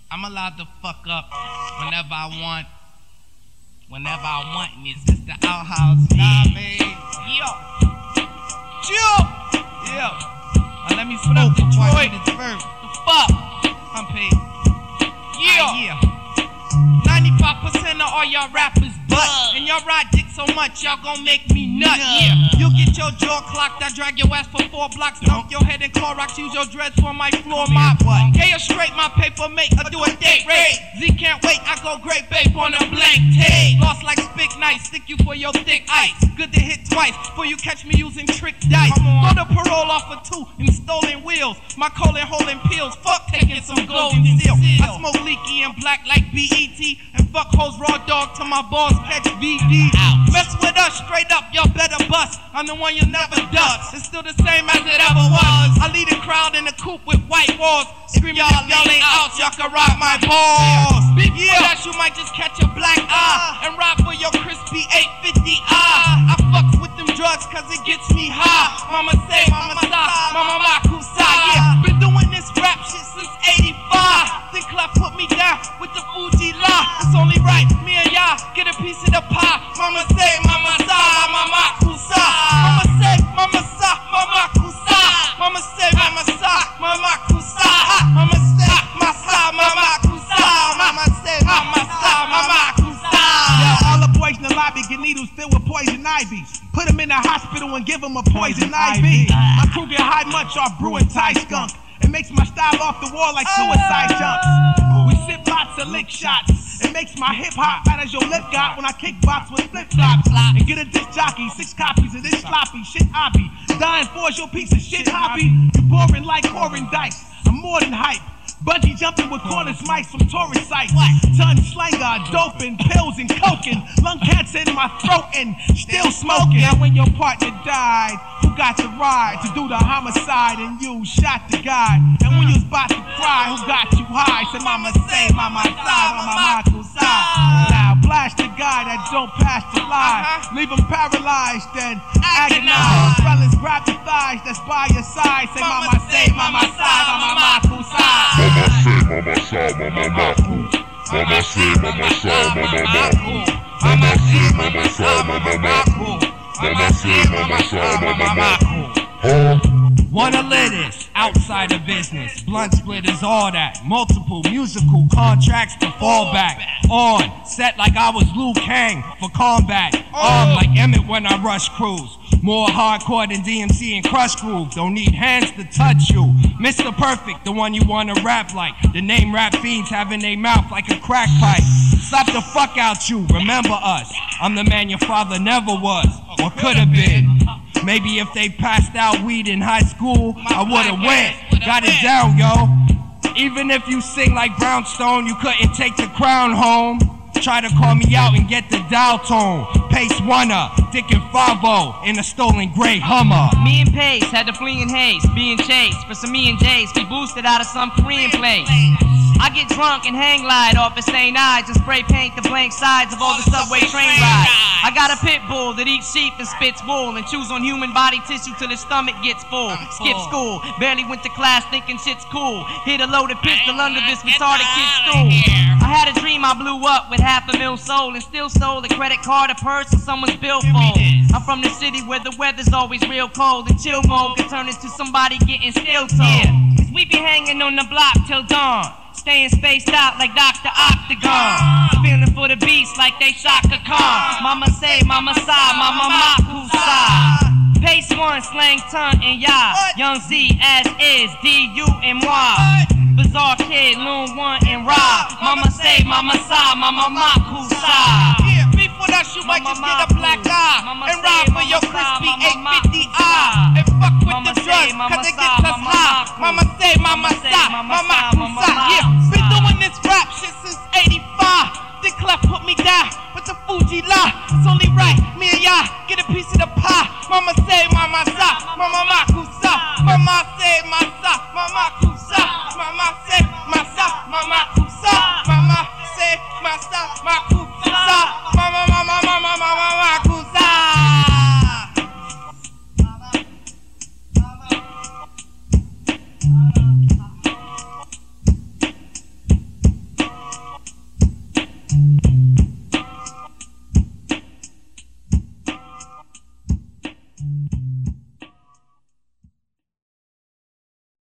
I'm allowed to fuck up whenever I want. Whenever I want, and it's just the outhouse. Nah, man. Yo. Now let me smoke Detroit. The fuck? I'm paid. Yeah. 95% of all y'all rappers butt. And y'all ride dick so much, y'all gon' make me nut. Yeah. You'll get your jaw clocked. I drag your ass for 4 blocks. Dunk your head in Clorox. Use your dreads for my floor mop. Gay or straight, my paper make her do a date raid. Z can't wait, I go great babe on a blank tape. Lost like Spick Nice, stick you for your thick ice. Good to hit twice, before you catch me using trick dice. Go to parole off for 2 and stolen wheels. My colon holding pills, fuck taking some golden seal. I smoke leaky and black like BET. And fuck hoes raw dog till my balls catch VD. Mess with us straight up, y'all better bust. I'm the one you'll never dust. It's still the same as it ever was. I lead a crowd in a coupe with white walls. Screaming y'all ain't out, y'all can rock my balls. Yeah, that you might just catch a black eye and ride for your crispy 850 I fucks with them drugs cause it gets me high. Mama say, mama stop, mama makusa. Yeah, been doing this rap shit since 85. Think Clef put me down with the Fuji lie. It's only right, me and y'all get a piece of the pie. Mama say, mama sa, mama makusa. Mama say, mama sa, mama kusa. Mama say, mama sa, mama kusa. Mama say, mama sa, mama kusa. Mama say, mama sa, mama kusa. Yeah, all the boys in the lobby get needles filled with poison ivy. Put them in the hospital and give them a poison IV. My crew get high much off brewing Thai skunk. It makes my style off the wall like suicide jumps. We sip lots of lick shots. It makes my hip hop fat as your lip got when I kickbox with flip flops. And get a disc jockey, 6 copies of this sloppy shit hobby. Dying for your piece of shit hobby. You boring like pouring dice. I'm more than hype. Bungee jumping with corners mics from tourist sites. Ton slanger, doping, pills and coking. Lung cancer in my throat and still smoking. Now when your partner died, who got the ride to do the homicide and you shot the guy? And when you was about to cry, who got you high? Said mama say, mama side, mama maku side. Now blast the guy that don't pass the line. Leave him paralyzed and agonized. Fellas grab the thighs that's by your side. Say mama say, mama side, mama maku side. Mama say, mama maku. Mama say, mama say, mama maku. Mama say, mama say, mama maku. Mama say, mama say, mama maku. Huh? Wanna live this, outside of business. Blunt splitters, all that. Multiple musical contracts to fall back. On, set like I was Liu Kang for combat. Armed like Emmett when I rush crews. More hardcore than DMC and Crush Groove. Don't need hands to touch you. Mr. Perfect, the one you wanna rap like. The name rap fiends having their mouth like a crack pipe. Slap the fuck out you, remember us. I'm the man your father never was, or could've been. Maybe if they passed out weed in high school, I would've went. Got it down, yo. Even if you sing like Brownstone, you couldn't take the crown home. Try to call me out and get the dial tone. Pace one-up, Dick and 5-0 in a stolen gray Hummer. Me and Pace had to flee in haste, being chased for some me and J's. We boosted out of some Korean place. I get drunk and hang light off at St. Ides and spray paint the blank sides of all the subway train rides. I got a pit bull that eats sheep and spits wool and chews on human body tissue till his stomach gets full. Skip school, barely went to class thinking shit's cool. Hit a loaded pistol under this retarded kid's stool. I had a dream I blew up with $500,000 sold and still stole a credit card, a purse, or someone's billfold. I'm from the city where the weather's always real cold and chill mode can turn into somebody getting still told. Cause we be hanging on the block till dawn. Staying spaced out like Dr. Octagon. Feeling for the beats like they Shaka Khan. Mama say, mama sa, mama maku sa. Pace one, slang ton and ya. Young Z as is, D-U-M-Y. Bizarre kid, Loon 1 and Rob. Mama say, mama sa, mama maku sa. Yeah, before that you might just get a black eye and ride for your crispy 850 and fuck with the drugs cause it gets us high. Mama say, mama sa, mama kusa. Yeah, been doing this rap shit since 85. Dick Clef put me down with the Fuji lie. It's only right, me and y'all get a piece of the pie. Mama say, mama sa, mama makusa. Mama say, mama sa, mama kusa.